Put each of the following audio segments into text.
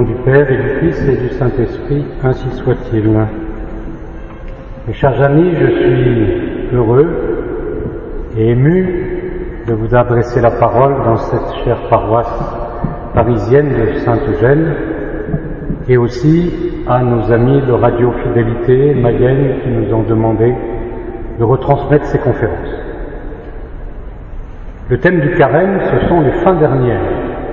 nom du Père et du Fils et du Saint-Esprit, ainsi soit-il. Mes chers amis, je suis heureux et ému de vous adresser la parole dans cette chère paroisse parisienne de Saint-Eugène et aussi à nos amis de Radio Fidélité Mayenne qui nous ont demandé de retransmettre ces conférences. Le thème du carême, ce sont les fins dernières.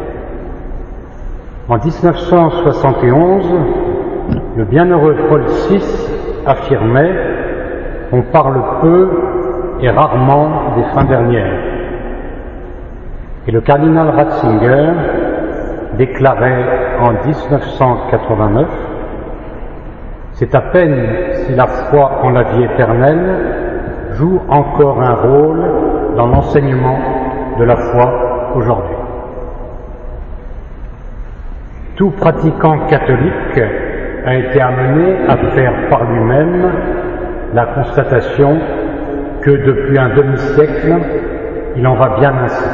En 1971, le bienheureux Paul VI affirmait « On parle peu et rarement des fins dernières ». Et le cardinal Ratzinger déclarait en 1989 « C'est à peine si la foi en la vie éternelle joue encore un rôle dans l'enseignement de la foi aujourd'hui ». Tout pratiquant catholique a été amené à faire par lui-même la constatation que depuis un demi-siècle, il en va bien ainsi.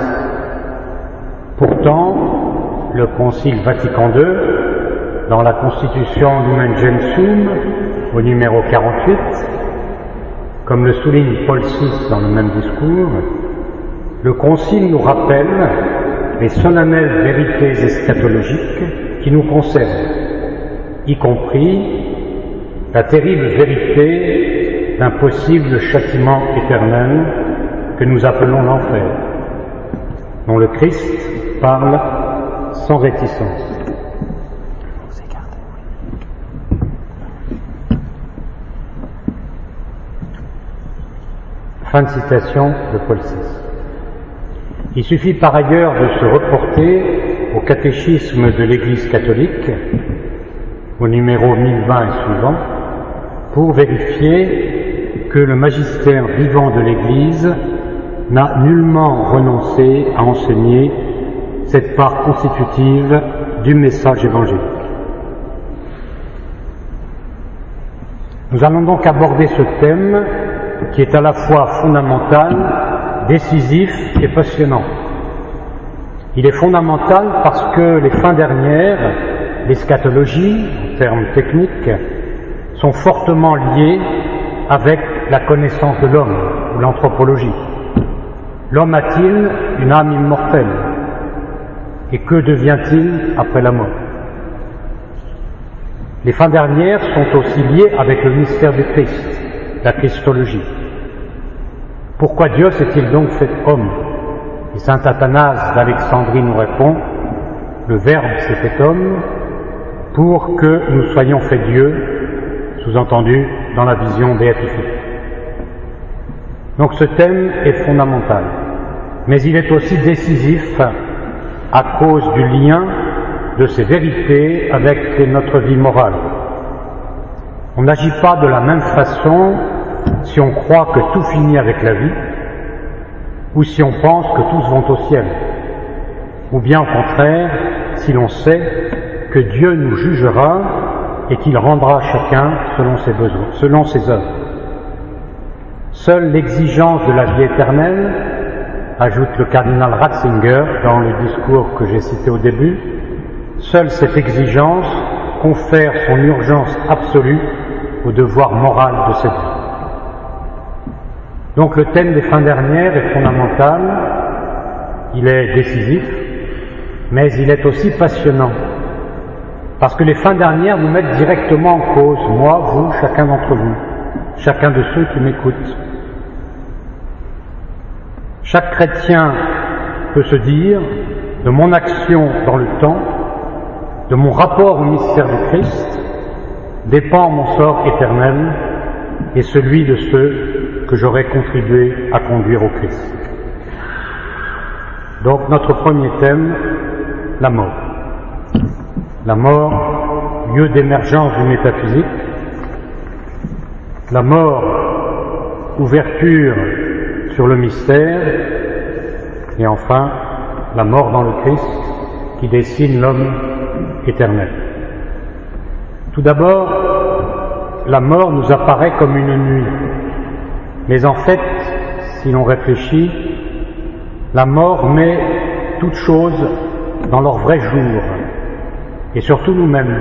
Pourtant, le Concile Vatican II, dans la Constitution Lumen Gentium, au numéro 48, comme le souligne Paul VI dans le même discours, le Concile nous rappelle les solennelles vérités eschatologiques qui nous concernent, y compris la terrible vérité d'un possible châtiment éternel que nous appelons l'enfer, dont le Christ parle sans réticence. Fin de citation de Paul VI. Il suffit par ailleurs de se reporter au catéchisme de l'Église catholique, au numéro 1020 et suivant, pour vérifier que le magistère vivant de l'Église n'a nullement renoncé à enseigner cette part constitutive du message évangélique. Nous allons donc aborder ce thème qui est à la fois fondamental, décisif et passionnant. Il est fondamental parce que les fins dernières, l'eschatologie, en termes techniques, sont fortement liées avec la connaissance de l'homme ou l'anthropologie. L'homme a-t-il une âme immortelle? Et que devient-il après la mort? Les fins dernières sont aussi liées avec le mystère du Christ, la Christologie. Pourquoi Dieu s'est-il donc fait homme? Et saint Athanase d'Alexandrie nous répond, le Verbe s'est fait homme pour que nous soyons faits Dieu, sous-entendu dans la vision béatifique. Donc ce thème est fondamental, mais il est aussi décisif à cause du lien de ces vérités avec notre vie morale. On n'agit pas de la même façon si on croit que tout finit avec la vie, ou si on pense que tous vont au ciel, ou bien au contraire, si l'on sait que Dieu nous jugera et qu'il rendra chacun selon ses besoins, selon ses œuvres. Seule l'exigence de la vie éternelle, ajoute le cardinal Ratzinger dans le discours que j'ai cité au début, seule cette exigence confère son urgence absolue au devoir moral de cette vie. Donc le thème des fins dernières est fondamental, il est décisif, mais il est aussi passionnant, parce que les fins dernières nous mettent directement en cause, moi, vous, chacun d'entre vous, chacun de ceux qui m'écoutent. Chaque chrétien peut se dire, de mon action dans le temps, de mon rapport au mystère du Christ, dépend mon sort éternel et celui de ceux que j'aurais contribué à conduire au Christ. Donc notre premier thème, la mort. La mort, lieu d'émergence du métaphysique. La mort, ouverture sur le mystère. Et enfin, la mort dans le Christ qui dessine l'homme éternel. Tout d'abord, la mort nous apparaît comme une nuit. Mais en fait, si l'on réfléchit, la mort met toutes choses dans leur vrai jour. et surtout nous-mêmes.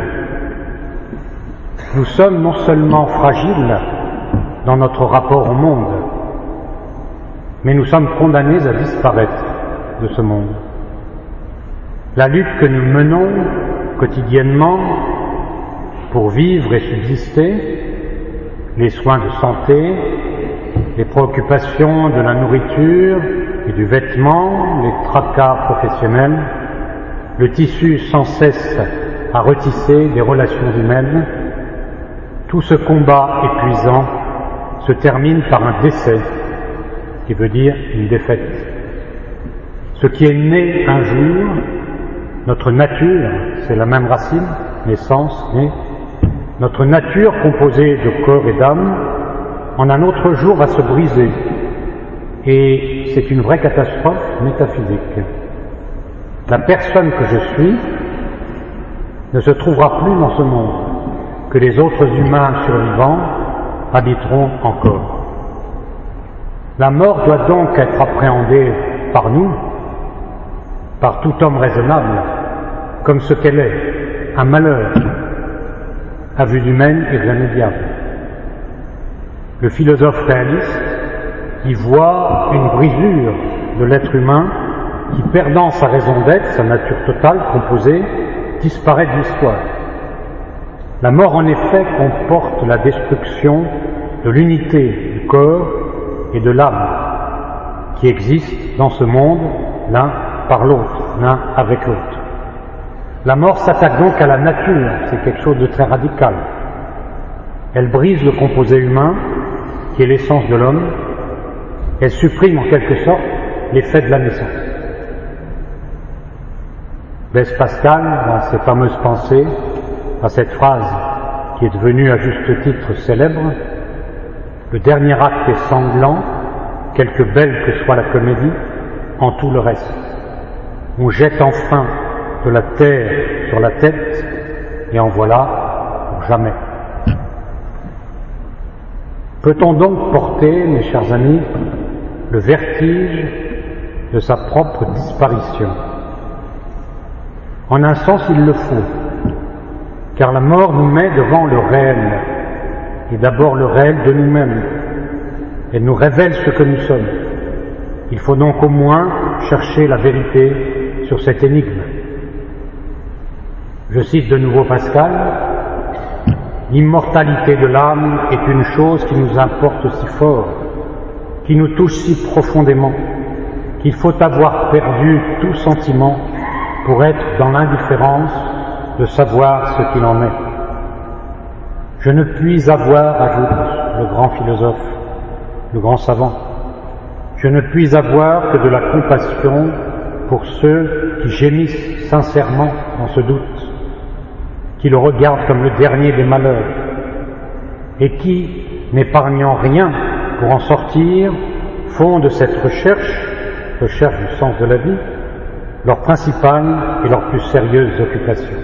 Nous sommes non seulement fragiles dans notre rapport au monde, mais nous sommes condamnés à disparaître de ce monde. La lutte que nous menons quotidiennement pour vivre et subsister, les soins de santé, les préoccupations de la nourriture et du vêtement, les tracas professionnels, le tissu sans cesse à retisser des relations humaines, tout ce combat épuisant se termine par un décès, qui veut dire une défaite. Ce qui est né un jour, notre nature, c'est la même racine, naissance, né, notre nature composée de corps et d'âme, en un autre jour va se briser. Et c'est une vraie catastrophe métaphysique. La personne que je suis ne se trouvera plus dans ce monde, que les autres humains survivants habiteront encore. La mort doit donc être appréhendée par nous, par tout homme raisonnable, comme ce qu'elle est, un malheur, à vue humaine irrémédiable. Le philosophe réaliste y voit une brisure de l'être humain qui, perdant sa raison d'être, sa nature totale, composée, disparaît de l'histoire. La mort, en effet, comporte la destruction de l'unité du corps et de l'âme qui existent dans ce monde, l'un par l'autre, l'un avec l'autre. La mort s'attaque donc à la nature, c'est quelque chose de très radical. Elle brise le composé humain, qui est l'essence de l'homme. Elle supprime en quelque sorte l'effet de la naissance. Blaise Pascal, dans ses fameuses pensées, a cette phrase qui est devenue à juste titre célèbre: le dernier acte est sanglant, quelque belle que soit la comédie, en tout le reste. On jette enfin de la terre sur la tête, et en voilà pour jamais. Peut-on donc porter, mes chers amis, le vertige de sa propre disparition? En un sens, il le faut, car la mort nous met devant le réel, et d'abord le réel de nous-mêmes. Elle nous révèle ce que nous sommes. Il faut donc au moins chercher la vérité sur cette énigme. Je cite de nouveau Pascal: l'immortalité de l'âme est une chose qui nous importe si fort, qui nous touche si profondément, qu'il faut avoir perdu tout sentiment pour être dans l'indifférence de savoir ce qu'il en est. Je ne puis avoir, ajoute le grand philosophe, le grand savant, je ne puis avoir que de la compassion pour ceux qui gémissent sincèrement dans ce doute, qui le regardent comme le dernier des malheurs, et qui, n'épargnant rien pour en sortir, font de cette recherche du sens de la vie, leur principale et leur plus sérieuse occupation.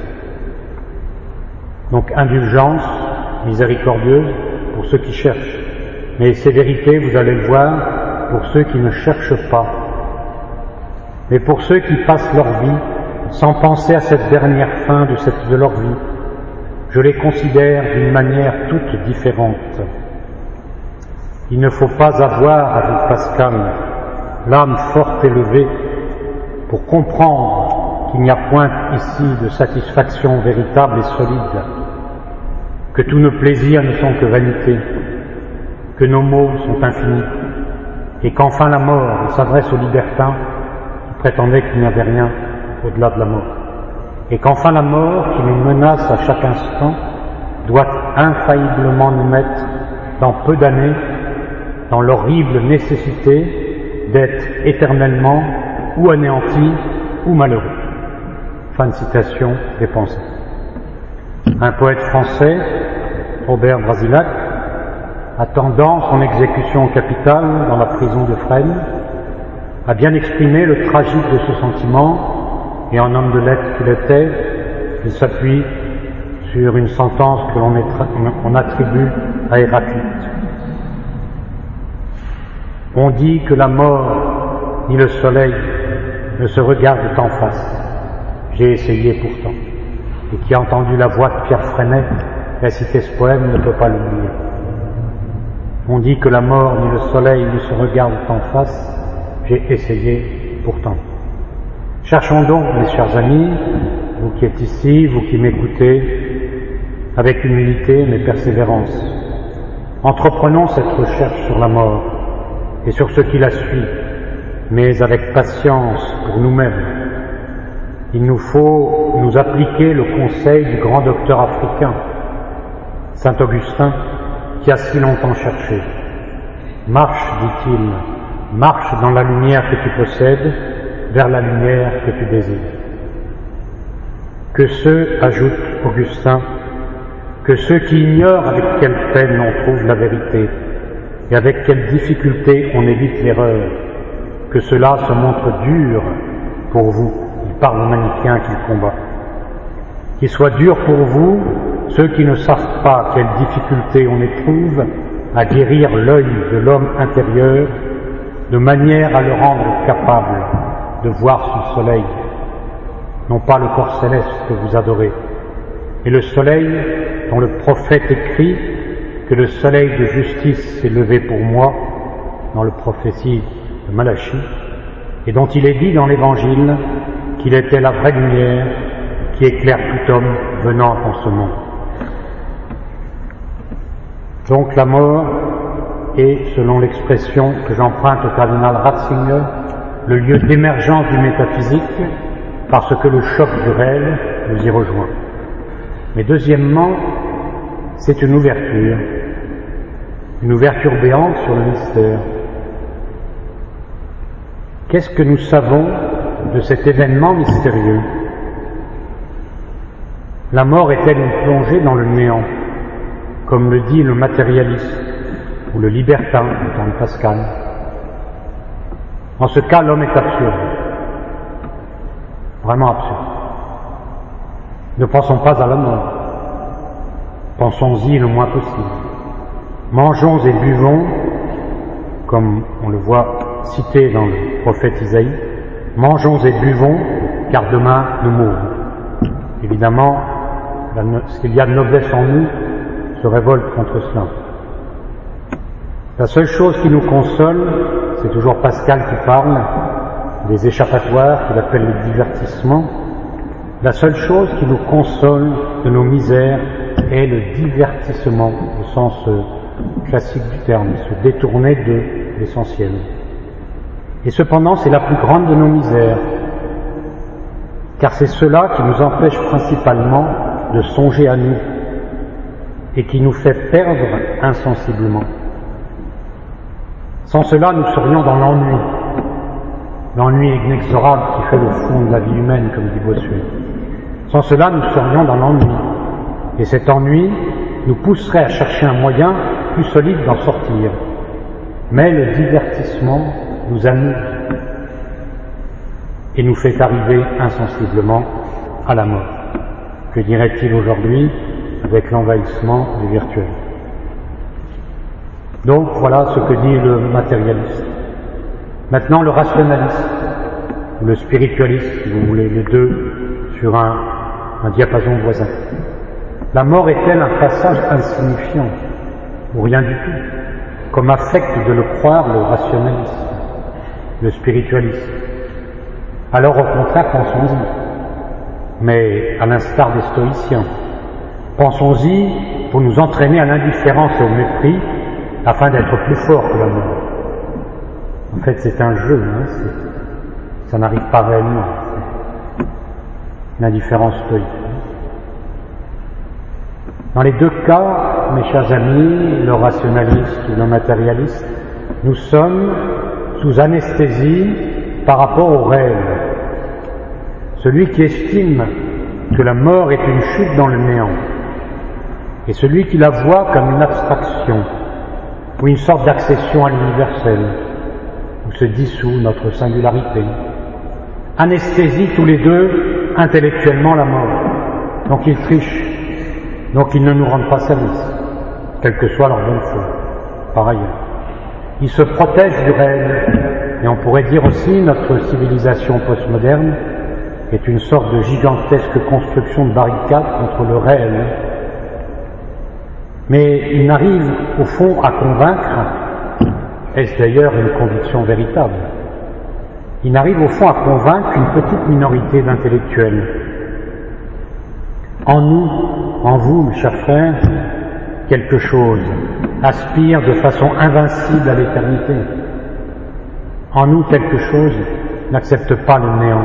Donc indulgence miséricordieuse pour ceux qui cherchent, mais sévérité, vous allez le voir, pour ceux qui ne cherchent pas. Mais pour ceux qui passent leur vie sans penser à cette dernière fin de leur vie, je les considère d'une manière toute différente. Il ne faut pas avoir, ajoute Pascal, l'âme forte élevée pour comprendre qu'il n'y a point ici de satisfaction véritable et solide, que tous nos plaisirs ne sont que vanité, que nos maux sont infinis, et qu'enfin la mort s'adresse aux libertins qui prétendaient qu'il n'y avait rien au-delà de la mort, et qu'enfin la mort qui nous menace à chaque instant doit infailliblement nous mettre dans peu d'années dans l'horrible nécessité d'être éternellement ou anéantis ou malheureux. Fin de citation des pensées. Un poète français, Robert Brasillach, attendant son exécution capitale dans la prison de Fresnes, a bien exprimé le tragique de ce sentiment, et en homme de lettres qu'il était, il s'appuie sur une sentence que l'on attribue à Héraclite. On dit que la mort ni le soleil ne se regardent en face. J'ai essayé pourtant. et qui a entendu la voix de Pierre Freinet réciter ce poème ne peut pas l'oublier. On dit que la mort ni le soleil ne se regardent en face, j'ai essayé pourtant. Cherchons donc, mes chers amis, vous qui êtes ici, vous qui m'écoutez, avec humilité mais persévérance. Entreprenons cette recherche sur la mort et sur ce qui la suit, mais avec patience pour nous-mêmes. Il nous faut nous appliquer le conseil du grand docteur africain, Saint Augustin, qui a si longtemps cherché. Marche, dit-il, marche dans la lumière que tu possèdes, vers la lumière que tu désires. Que ceux, ajoute Augustin, que ceux qui ignorent avec quelle peine on trouve la vérité et avec quelle difficulté on évite l'erreur, que cela se montre dur pour vous, il parle aux manichéens qu'il combat. Qu'il soit dur pour vous, ceux qui ne savent pas quelle difficulté on éprouve à guérir l'œil de l'homme intérieur, de manière à le rendre capable de voir son soleil, non pas le corps céleste que vous adorez, et le soleil dont le prophète écrit que le soleil de justice s'est levé pour moi, dans le prophétie de Malachie, et dont il est dit dans l'Évangile qu'il était la vraie lumière qui éclaire tout homme venant en ce monde. Donc la mort est, selon l'expression que j'emprunte au cardinal Ratzinger, le lieu d'émergence du métaphysique, parce que le choc du réel nous y rejoint. Mais deuxièmement, c'est une ouverture béante sur le mystère. Qu'est-ce que nous savons de cet événement mystérieux? La mort est-elle une plongée dans le néant, comme le dit le matérialiste ou le libertin du temps de Pascal? En ce cas, l'homme est absurde, vraiment absurde. Ne pensons pas à la mort, pensons-y le moins possible. Mangeons et buvons, comme on le voit cité dans le prophète Isaïe, mangeons et buvons, car demain nous mourrons. Évidemment, ce qu'il y a de noblesse en nous se révolte contre cela. La seule chose qui nous console, c'est toujours Pascal qui parle des échappatoires qu'il appelle le divertissement. La seule chose qui nous console de nos misères est le divertissement, au sens classique du terme, se détourner de l'essentiel. Et cependant, c'est la plus grande de nos misères, car c'est cela qui nous empêche principalement de songer à nous et qui nous fait perdre insensiblement. Sans cela, nous serions dans l'ennui inexorable qui fait le fond de la vie humaine, comme dit Bossuet. Sans cela, nous serions dans l'ennui, et cet ennui nous pousserait à chercher un moyen plus solide d'en sortir. Mais le divertissement nous amuse et nous fait arriver insensiblement à la mort. Que dirait-il aujourd'hui avec l'envahissement du virtuel? Donc voilà ce que dit le matérialiste. Maintenant le rationaliste, ou le spiritualiste, si vous voulez, les deux sur un diapason voisin. La mort est-elle un passage insignifiant, ou rien du tout, comme affecte de le croire le rationaliste, le spiritualiste? Alors au contraire, pensons-y, mais à l'instar des stoïciens. Pensons-y pour nous entraîner à l'indifférence et au mépris, afin d'être plus forts que la mort. En fait, c'est un jeu, ça n'arrive pas réellement. L'indifférence stoïque. Dans les deux cas, mes chers amis, le rationaliste ou le matérialiste, nous sommes sous anesthésie par rapport au réel. Celui qui estime que la mort est une chute dans le néant, et celui qui la voit comme une abstraction, ou une sorte d'accession à l'universel, où se dissout notre singularité, anesthésient tous les deux intellectuellement la mort. Donc ils trichent, donc ils ne nous rendent pas service, quelle que soit leur bonne foi, par ailleurs. Ils se protègent du réel, et on pourrait dire aussi notre civilisation postmoderne est une sorte de gigantesque construction de barricade contre le réel. Mais il n'arrive au fond à convaincre, est-ce d'ailleurs une conviction véritable? Il n'arrive au fond à convaincre une petite minorité d'intellectuels. En nous, en vous, mes chers frères, quelque chose aspire de façon invincible à l'éternité. En nous, quelque chose n'accepte pas le néant.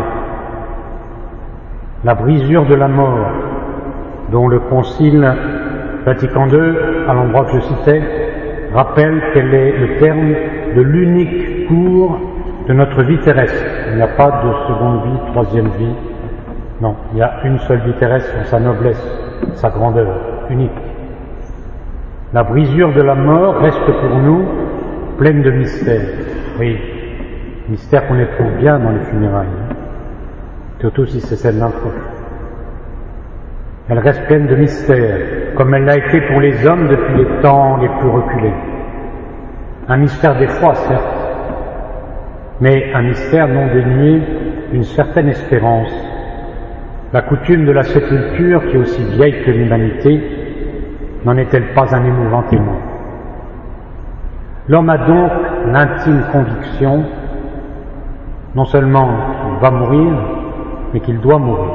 La brisure de la mort, dont le Concile Vatican II, à l'endroit que je citais, rappelle qu'elle est le terme de l'unique cours de notre vie terrestre. Il n'y a pas de seconde vie, troisième vie. Non, il y a une seule vie terrestre en sa noblesse, sa grandeur, unique. La brisure de la mort reste pour nous pleine de mystères. Oui, mystère qu'on éprouve bien dans les funérailles, surtout si c'est celle d'un proche. Elle reste pleine de mystères, comme elle l'a été pour les hommes depuis les temps les plus reculés. Un mystère d'effroi, certes, mais un mystère non dénué d'une certaine espérance. La coutume de la sépulture, qui est aussi vieille que l'humanité, n'en est-elle pas un émouvant témoin? L'homme a donc l'intime conviction, non seulement qu'il va mourir, mais qu'il doit mourir.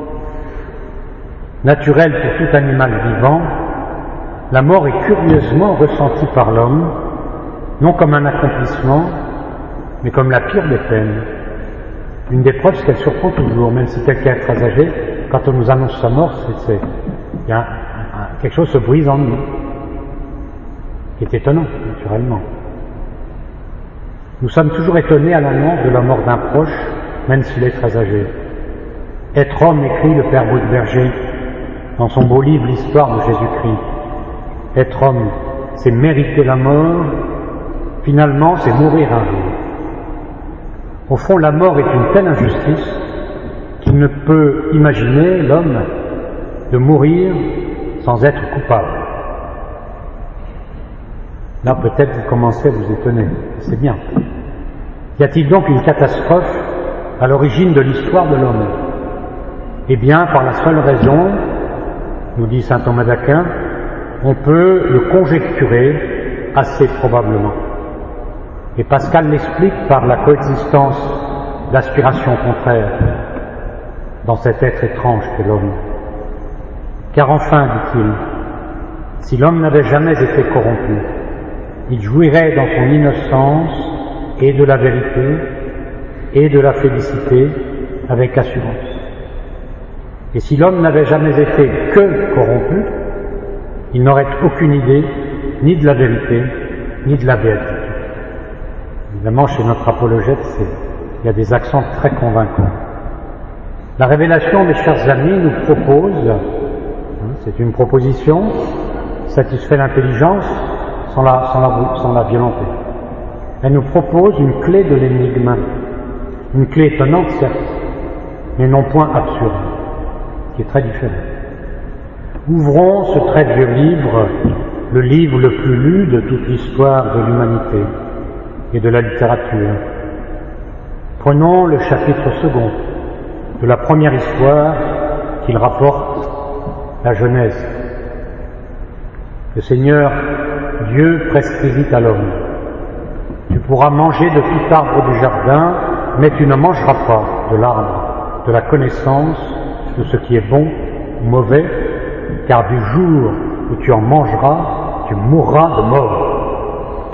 Naturel pour tout animal vivant, la mort est curieusement ressentie par l'homme, non comme un accomplissement, mais comme la pire des peines. Une des preuves, c'est qu'elle surprend toujours, même si quelqu'un est très âgé, quand on nous annonce sa mort, il y a quelque chose se brise en nous, qui est étonnant, naturellement. Nous sommes toujours étonnés à l'annonce de la mort d'un proche, même s'il est très âgé. Être homme, écrit le père Boudberger dans son beau livre L'histoire de Jésus-Christ. Être homme, c'est mériter la mort, finalement c'est mourir un jour. Au fond, la mort est une telle injustice qu'il ne peut imaginer, l'homme, de mourir sans être coupable. Là, peut-être vous commencez à vous étonner, c'est bien. Y a-t-il donc une catastrophe à l'origine de l'histoire de l'homme? Eh bien, par la seule raison, nous dit saint Thomas d'Aquin, on peut le conjecturer assez probablement. Et Pascal l'explique par la coexistence d'aspirations contraires dans cet être étrange qu'est l'homme. Car enfin, dit-il, si l'homme n'avait jamais été corrompu, il jouirait dans son innocence et de la vérité et de la félicité avec assurance. Et si l'homme n'avait jamais été que corrompu, il n'aurait aucune idée ni de la vérité, ni de la béatitude. Évidemment, chez notre apologète, il y a des accents très convaincants. La révélation, mes chers amis, nous propose, c'est une proposition, satisfait l'intelligence sans la violenter. Elle nous propose une clé de l'énigme, une clé étonnante, certes, mais non point absurde, qui est très différent. Ouvrons ce très vieux livre, le livre le plus lu de toute l'histoire de l'humanité et de la littérature. Prenons le chapitre second de la première histoire qu'il rapporte, la Genèse. Le Seigneur Dieu prescrivit à l'homme: tu pourras manger de tout arbre du jardin, mais tu ne mangeras pas de l'arbre de la connaissance de ce qui est bon ou mauvais, car du jour où tu en mangeras, tu mourras de mort.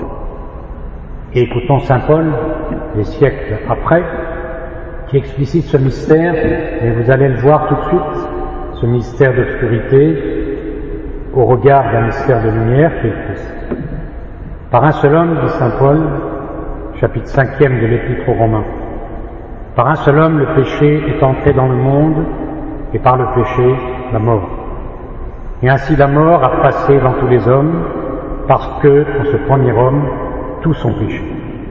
Et écoutons saint Paul, des siècles après, qui explicite ce mystère, et vous allez le voir tout de suite, ce mystère d'obscurité au regard d'un mystère de lumière qui est Christ. Par un seul homme, dit saint Paul, chapitre 5e de l'Épître aux Romains, par un seul homme le péché est entré dans le monde, et par le péché la mort. Et ainsi la mort a passé dans tous les hommes, parce que, en ce premier homme, tous ont péché.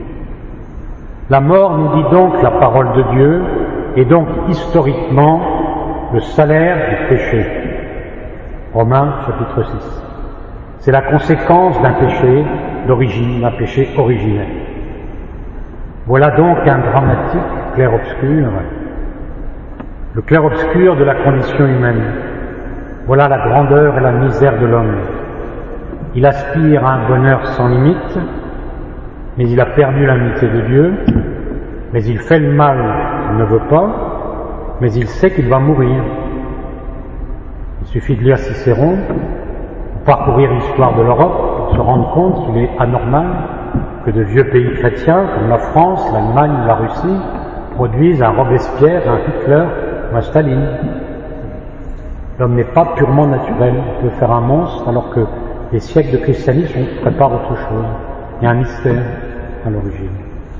La mort, nous dit donc la parole de Dieu, est donc historiquement le salaire du péché. Romains chapitre 6. C'est la conséquence d'un péché d'origine, d'un péché originel. Voilà donc un dramatique clair-obscur le clair-obscur de la condition humaine. Voilà la grandeur et la misère de l'homme. Il aspire à un bonheur sans limite, mais il a perdu l'amitié de Dieu, mais il fait le mal qu'il ne veut pas, mais il sait qu'il va mourir. Il suffit de lire Cicéron, ou parcourir l'histoire de l'Europe, pour se rendre compte qu'il est anormal que de vieux pays chrétiens, comme la France, l'Allemagne ou la Russie, produisent un Robespierre, un Hitler ou un Staline. L'homme n'est pas purement naturel, il peut faire un monstre, alors que les siècles de christianisme préparent autre chose. Il y a un mystère à l'origine.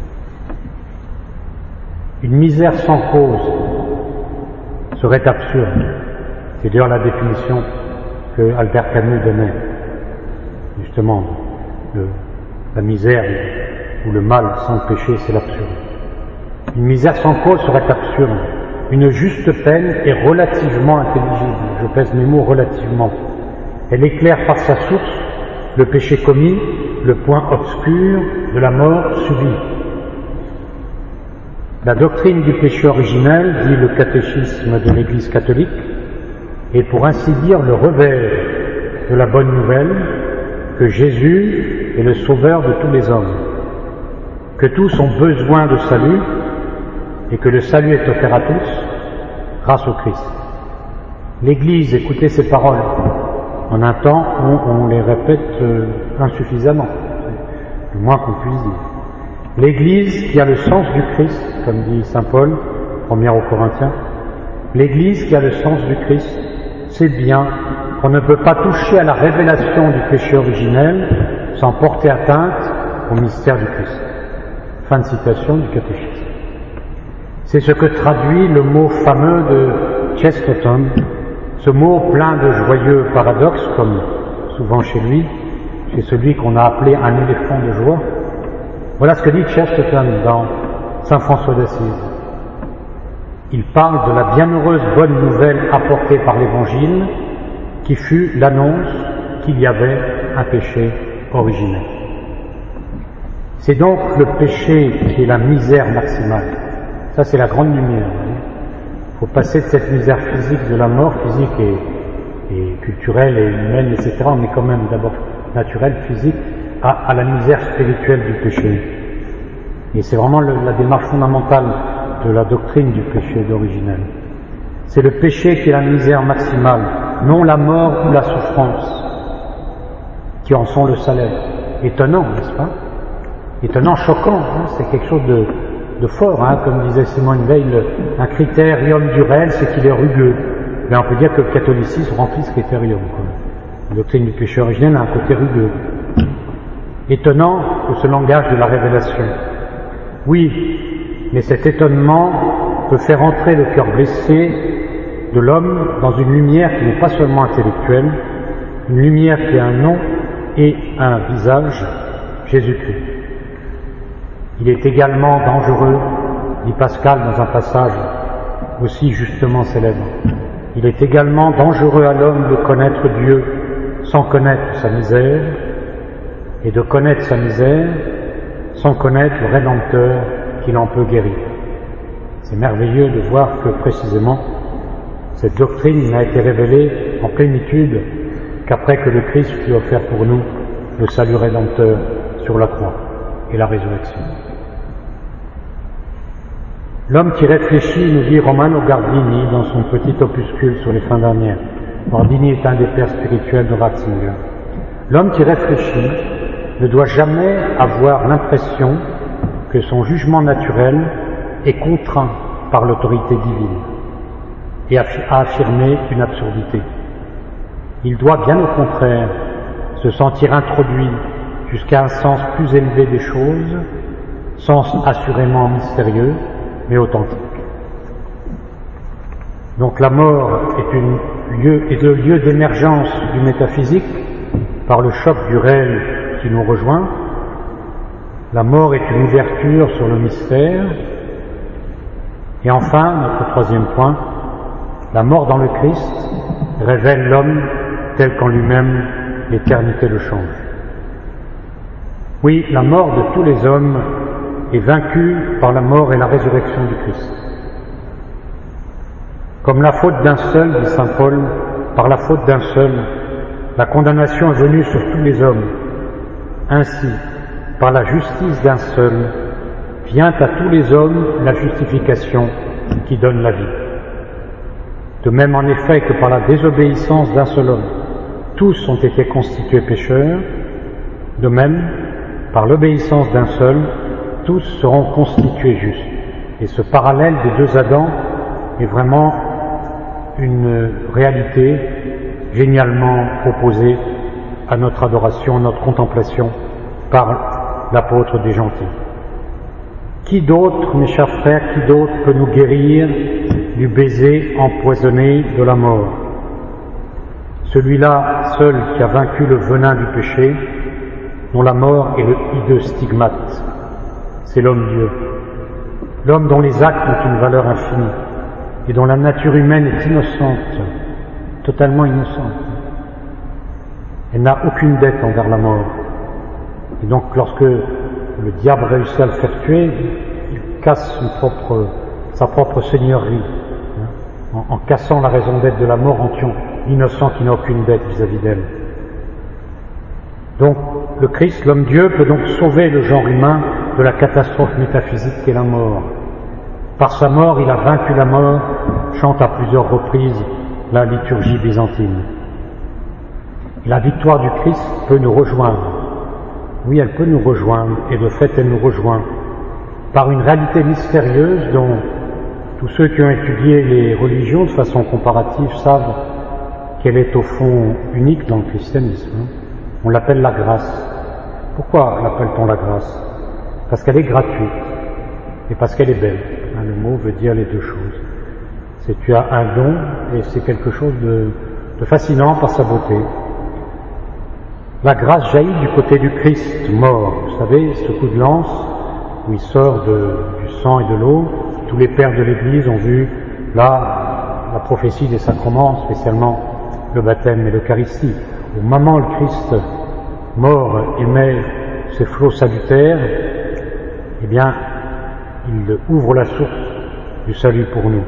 Une misère sans cause serait absurde. C'est d'ailleurs la définition que Albert Camus donnait, justement, de la misère ou le mal sans le péché, c'est l'absurde. Une misère sans cause serait absurde. Une juste peine est relativement intelligible. Je pèse mes mots relativement. Elle éclaire par sa source le péché commis, le point obscur de la mort subie. La doctrine du péché originel, dit le catéchisme de l'Église catholique, est pour ainsi dire le revers de la bonne nouvelle que Jésus est le sauveur de tous les hommes, que tous ont besoin de salut et que le salut est offert à tous grâce au Christ. L'Église, écoutez ces paroles, en un temps où on les répète insuffisamment, c'est le moins qu'on puisse dire. L'Église qui a le sens du Christ, comme dit saint Paul, 1er aux Corinthiens, l'Église qui a le sens du Christ sait bien qu'on ne peut pas toucher à la révélation du péché originel sans porter atteinte au mystère du Christ. Fin de citation du catéchisme. C'est ce que traduit le mot fameux de Chesterton, ce mot plein de joyeux paradoxes, comme souvent chez lui, chez celui qu'on a appelé un éléphant de joie. Voilà ce que dit Chesterton dans Saint François d'Assise. Il parle de la bienheureuse bonne nouvelle apportée par l'Évangile, qui fut l'annonce qu'il y avait un péché originel. C'est donc le péché qui est la misère maximale. Ça, c'est la grande lumière. Il faut passer de cette misère physique de la mort, physique et culturelle et humaine, etc. On est quand même d'abord naturel, physique, à la misère spirituelle du péché. Et c'est vraiment la démarche fondamentale de la doctrine du péché originel. C'est le péché qui est la misère maximale, non la mort ou la souffrance, qui en sont le salaire. Étonnant, n'est-ce pas? Étonnant, choquant, hein, c'est quelque chose de fort, hein, comme disait Simone Veil, un critérium du réel, c'est qu'il est rugueux. Mais on peut dire que le catholicisme remplit ce critérium. La doctrine du péché originel a un côté rugueux. Étonnant que ce langage de la révélation. Oui, mais cet étonnement peut faire entrer le cœur blessé de l'homme dans une lumière qui n'est pas seulement intellectuelle, une lumière qui a un nom et un visage, Jésus-Christ. Il est également dangereux, dit Pascal dans un passage aussi justement célèbre, il est également dangereux à l'homme de connaître Dieu sans connaître sa misère, et de connaître sa misère sans connaître le Rédempteur qui l'en peut guérir. C'est merveilleux de voir que précisément cette doctrine n'a été révélée en plénitude qu'après que le Christ fut offert pour nous le salut rédempteur sur la croix et la résurrection. L'homme qui réfléchit, nous dit Romano Guardini dans son petit opuscule sur les fins dernières. Guardini est un des pères spirituels de Ratzinger. L'homme qui réfléchit ne doit jamais avoir l'impression que son jugement naturel est contraint par l'autorité divine et à affirmer une absurdité. Il doit bien au contraire se sentir introduit jusqu'à un sens plus élevé des choses, sens assurément mystérieux, mais authentique. Donc la mort est le lieu d'émergence du métaphysique par le choc du réel qui nous rejoint. La mort est une ouverture sur le mystère. Et enfin, notre troisième point, la mort dans le Christ révèle l'homme tel qu'en lui-même l'éternité le change. Oui, la mort de tous les hommes est vaincue par la mort et la résurrection du Christ. Comme la faute d'un seul, dit saint Paul, par la faute d'un seul, la condamnation est venue sur tous les hommes. Ainsi, par la justice d'un seul, vient à tous les hommes la justification qui donne la vie. De même en effet que par la désobéissance d'un seul homme, tous ont été constitués pécheurs, de même, par l'obéissance d'un seul, tous seront constitués justes. Et ce parallèle des deux Adams est vraiment une réalité génialement proposée à notre adoration, à notre contemplation par l'apôtre des gentils. Qui d'autre, mes chers frères, qui d'autre peut nous guérir du baiser empoisonné de la mort? Celui-là seul qui a vaincu le venin du péché, dont la mort est le hideux stigmate. C'est l'homme-Dieu. L'homme dont les actes ont une valeur infinie et dont la nature humaine est innocente, totalement innocente. Elle n'a aucune dette envers la mort. Et donc lorsque le diable réussit à le faire tuer, il casse sa propre seigneurie, en cassant la raison d'être de la mort, en tuant l'innocent qui n'a aucune dette vis-à-vis d'elle. Donc le Christ, l'homme-Dieu, peut donc sauver le genre humain de la catastrophe métaphysique qu'est la mort. Par sa mort, il a vaincu la mort, chante à plusieurs reprises la liturgie byzantine. Et la victoire du Christ peut nous rejoindre. Oui, elle peut nous rejoindre, et de fait, elle nous rejoint par une réalité mystérieuse dont tous ceux qui ont étudié les religions de façon comparative savent qu'elle est au fond unique dans le christianisme. On l'appelle la grâce. Pourquoi l'appelle-t-on la grâce? Parce qu'elle est gratuite et parce qu'elle est belle. Le mot veut dire les deux choses. C'est tu as un don et c'est quelque chose de fascinant par sa beauté. La grâce jaillit du côté du Christ mort. Vous savez, ce coup de lance où il sort du sang et de l'eau. Tous les pères de l'Église ont vu là la prophétie des sacrements, spécialement le baptême et l'Eucharistie. Au moment où le Christ mort émet ses flots salutaires, eh bien, il ouvre la source du salut pour nous.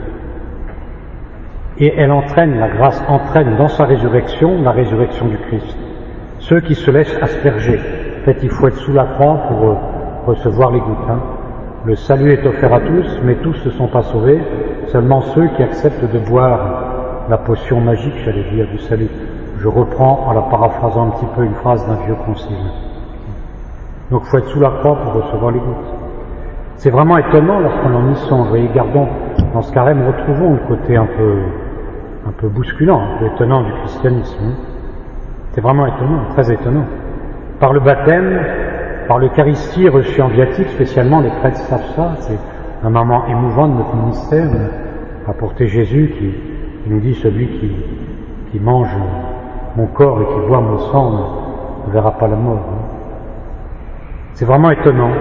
Et elle entraîne, la grâce entraîne dans sa résurrection, la résurrection du Christ. Ceux qui se laissent asperger. En fait, il faut être sous la croix pour recevoir les gouttes. Le salut est offert à tous, mais tous ne sont pas sauvés, seulement ceux qui acceptent de boire la potion magique, j'allais dire, du salut. Je reprends en la paraphrasant un petit peu une phrase d'un vieux concile. Donc il faut être sous la croix pour recevoir les gouttes. C'est vraiment étonnant lorsqu'on en y songe. Vous voyez, gardons dans ce carême, retrouvons le côté un peu bousculant, un peu étonnant du christianisme. C'est vraiment étonnant, très étonnant. Par le baptême, par l'Eucharistie reçue en viatique, spécialement les prêtres savent ça, c'est un moment émouvant de notre ministère, apporter Jésus qui nous dit celui qui mange mon corps et qui boit mon sang ne verra pas la mort. C'est vraiment étonnant.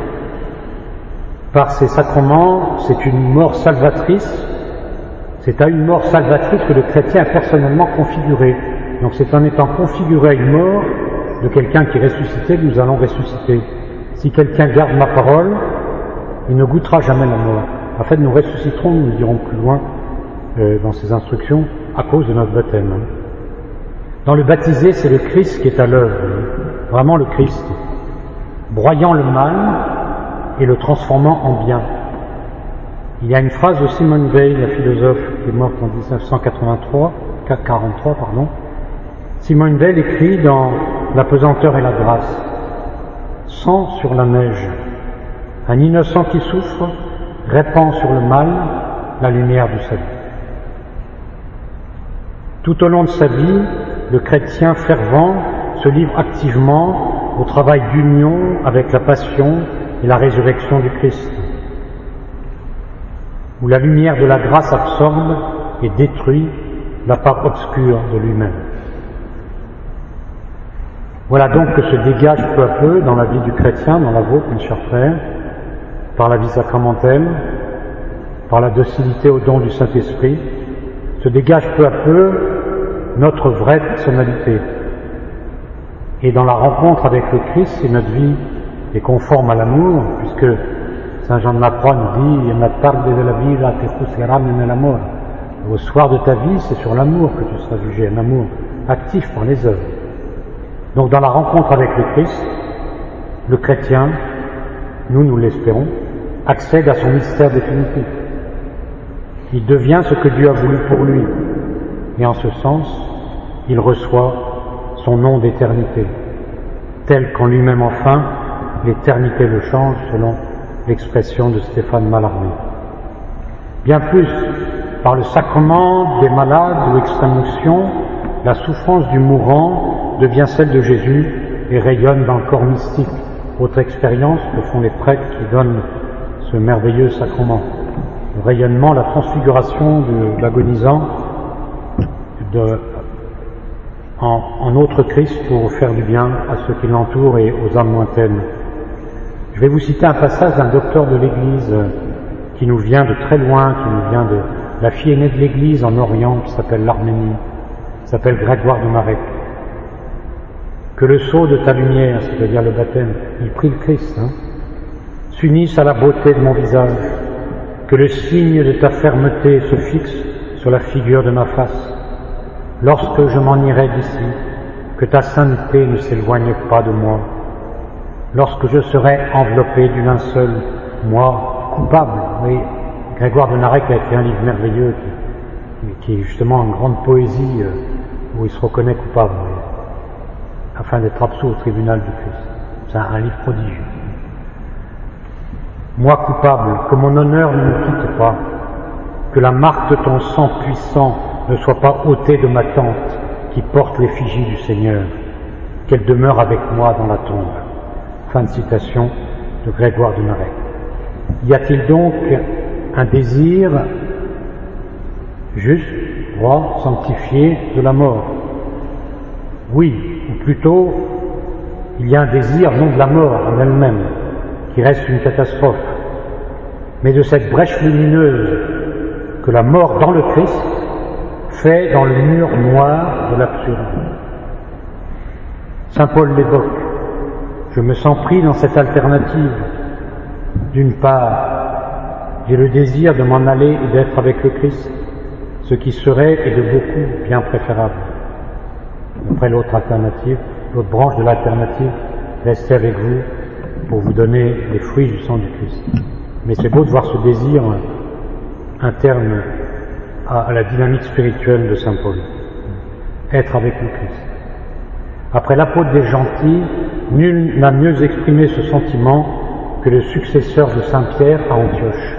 Par ces sacrements, c'est une mort salvatrice, c'est à une mort salvatrice que le chrétien est personnellement configuré. Donc c'est en étant configuré à une mort de quelqu'un qui est ressuscité que nous allons ressusciter. Si quelqu'un garde ma parole, il ne goûtera jamais la mort. En fait, nous ressusciterons, nous dirons plus loin dans ces instructions, à cause de notre baptême. Dans le baptisé, c'est le Christ qui est à l'œuvre, vraiment le Christ, broyant le mal et le transformant en bien. Il y a une phrase de Simone Weil, la philosophe qui est morte en 1943, Simone Weil écrit dans La pesanteur et la grâce: sang sur la neige, un innocent qui souffre répand sur le mal la lumière du salut. Tout au long de sa vie, le chrétien fervent se livre activement au travail d'union avec la passion et la résurrection du Christ, où la lumière de la grâce absorbe et détruit la part obscure de lui-même. Voilà donc que se dégage peu à peu dans la vie du chrétien, dans la vôtre, mes chers frères, par la vie sacramentelle, par la docilité au don du Saint-Esprit, se dégage peu à peu notre vraie personnalité. Et dans la rencontre avec le Christ, et notre vie est conforme à l'amour, puisque Saint Jean de la Croix nous dit « La tarde de la vida te juzgarán en el amor ». Au soir de ta vie, c'est sur l'amour que tu seras jugé, un amour actif par les œuvres. Donc dans la rencontre avec le Christ, le chrétien, nous l'espérons, accède à son mystère définitif. Il devient ce que Dieu a voulu pour lui. Et en ce sens, il reçoit son nom d'éternité, tel qu'en lui-même enfin, l'éternité le change, selon l'expression de Stéphane Mallarmé. Bien plus, par le sacrement des malades ou extrême-onction, la souffrance du mourant devient celle de Jésus et rayonne dans le corps mystique, autre expérience que font les prêtres qui donnent ce merveilleux sacrement. Le rayonnement, la transfiguration de l'agonisant en autre Christ pour faire du bien à ceux qui l'entourent et aux âmes lointaines. Je vais vous citer un passage d'un docteur de l'Église qui nous vient de très loin, qui nous vient de la fille aînée de l'Église en Orient, qui s'appelle l'Arménie, qui s'appelle Grégoire de Marek. Que le sceau de ta lumière, c'est-à-dire le baptême, il prie le Christ, s'unisse à la beauté de mon visage, que le signe de ta fermeté se fixe sur la figure de ma face. Lorsque je m'en irai d'ici, que ta sainteté ne s'éloigne pas de moi. Lorsque je serai enveloppé du linceul, moi, coupable. Oui, Grégoire de Narek a écrit un livre merveilleux qui est justement une grande poésie où il se reconnaît coupable, afin d'être absous au tribunal du Christ. C'est un livre prodigieux. Moi coupable, que mon honneur ne me quitte pas, que la marque de ton sang puissant ne soit pas ôtée de ma tente qui porte l'effigie du Seigneur, qu'elle demeure avec moi dans la tombe. Fin de citation de Grégoire de Narek. Y a-t-il donc un désir juste, droit, sanctifié de la mort? Oui, ou plutôt, il y a un désir non de la mort en elle-même, qui reste une catastrophe, mais de cette brèche lumineuse que la mort dans le Christ fait dans le mur noir de l'absurde. Saint Paul l'évoque. Je me sens pris dans cette alternative. D'une part, j'ai le désir de m'en aller et d'être avec le Christ, ce qui serait et de beaucoup bien préférable. Après l'autre alternative, l'autre branche de l'alternative, restez avec vous pour vous donner les fruits du sang du Christ. Mais c'est beau de voir ce désir interne à la dynamique spirituelle de Saint Paul. Être avec le Christ. Après l'apôtre des gentils, nul n'a mieux exprimé ce sentiment que le successeur de Saint Pierre à Antioche,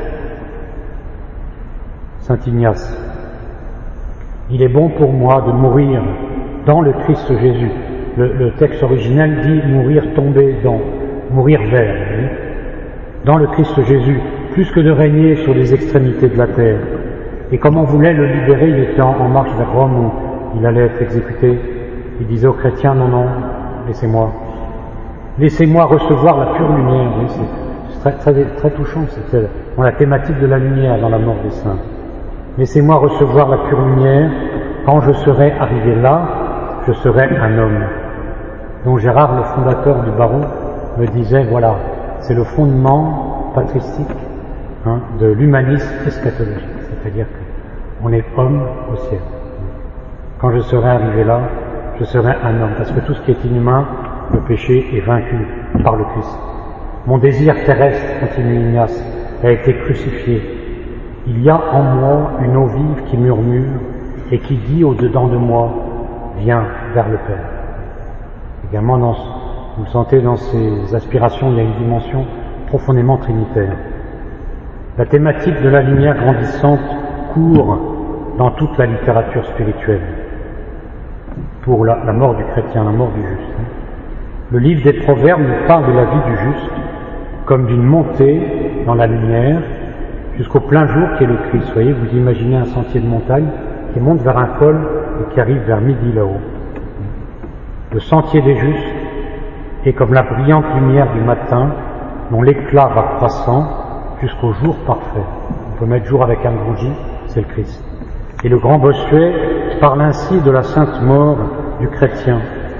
Saint Ignace. Il est bon pour moi de mourir dans le Christ Jésus. Le texte originel dit mourir tombé dans, mourir vers, dans le Christ Jésus, plus que de régner sur les extrémités de la terre. Et comme on voulait le libérer, il était en marche vers Rome où il allait être exécuté. Il disait aux chrétiens, non, laissez-moi. Laissez-moi recevoir la pure lumière. Oui, c'est très touchant, c'est dans la thématique de la lumière dans la mort des saints. Laissez-moi recevoir la pure lumière. Quand je serai arrivé là, je serai un homme. Donc Gérard, le fondateur du Barreau, me disait, voilà, c'est le fondement patristique de l'humanisme eschatologique. C'est-à-dire qu'on est homme au ciel. Quand je serai arrivé là, je serai un homme, parce que tout ce qui est inhumain, le péché est vaincu par le Christ. Mon désir terrestre, continue Ignace, a été crucifié. Il y a en moi une eau vive qui murmure et qui dit au-dedans de moi, viens vers le Père. Également, vous le sentez dans ces aspirations, il y a une dimension profondément trinitaire. La thématique de la lumière grandissante court dans toute la littérature spirituelle pour la mort du chrétien, la mort du juste. Le livre des Proverbes nous parle de la vie du juste comme d'une montée dans la lumière jusqu'au plein jour qui est le Christ. Vous voyez, vous imaginez un sentier de montagne qui monte vers un col et qui arrive vers midi là-haut. Le sentier des justes est comme la brillante lumière du matin dont l'éclat va croissant jusqu'au jour parfait. On peut mettre jour avec un gros J, c'est le Christ. Et le grand Bossuet parle ainsi de la sainte mort du chrétien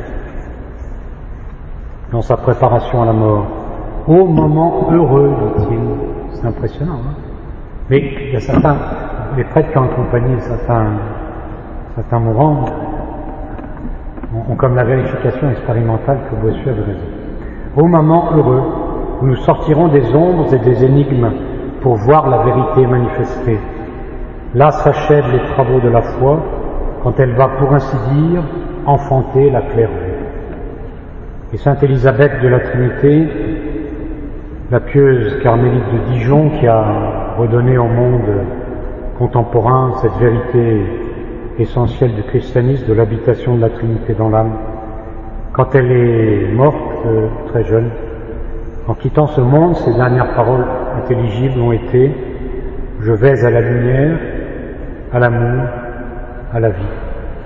dans sa préparation à la mort. Ô moment heureux, dit-il. C'est impressionnant, Mais il y a certains les prêtres qui ont accompagné certains mourants ont comme la vérification expérimentale que Bossuet avait raison. Ô moment heureux, où nous sortirons des ombres et des énigmes pour voir la vérité manifestée. Là s'achèvent les travaux de la foi, quand elle va, pour ainsi dire, enfanter la claire vue. Et sainte Élisabeth de la Trinité, la pieuse carmélite de Dijon qui a redonné au monde contemporain cette vérité essentielle du christianisme, de l'habitation de la Trinité dans l'âme, quand elle est morte, très jeune, en quittant ce monde, ses dernières paroles intelligibles ont été « Je vais à la lumière, à l'amour, à la vie ».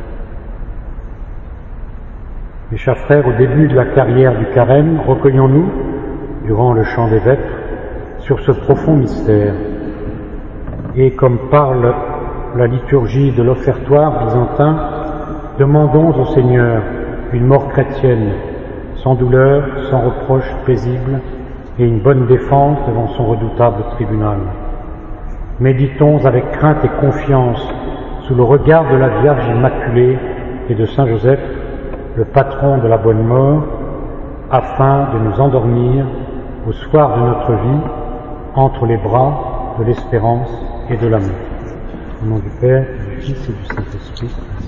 Mes chers frères, au début de la carrière du carême, recueillons-nous, durant le chant des vêpres, sur ce profond mystère. Et comme parle la liturgie de l'offertoire byzantin, demandons au Seigneur une mort chrétienne, sans douleur, sans reproche, paisible, et une bonne défense devant son redoutable tribunal. Méditons avec crainte et confiance sous le regard de la Vierge Immaculée et de Saint Joseph, le patron de la bonne mort, afin de nous endormir au soir de notre vie entre les bras de l'espérance et de l'amour. Au nom du Père, du Fils et du Saint-Esprit.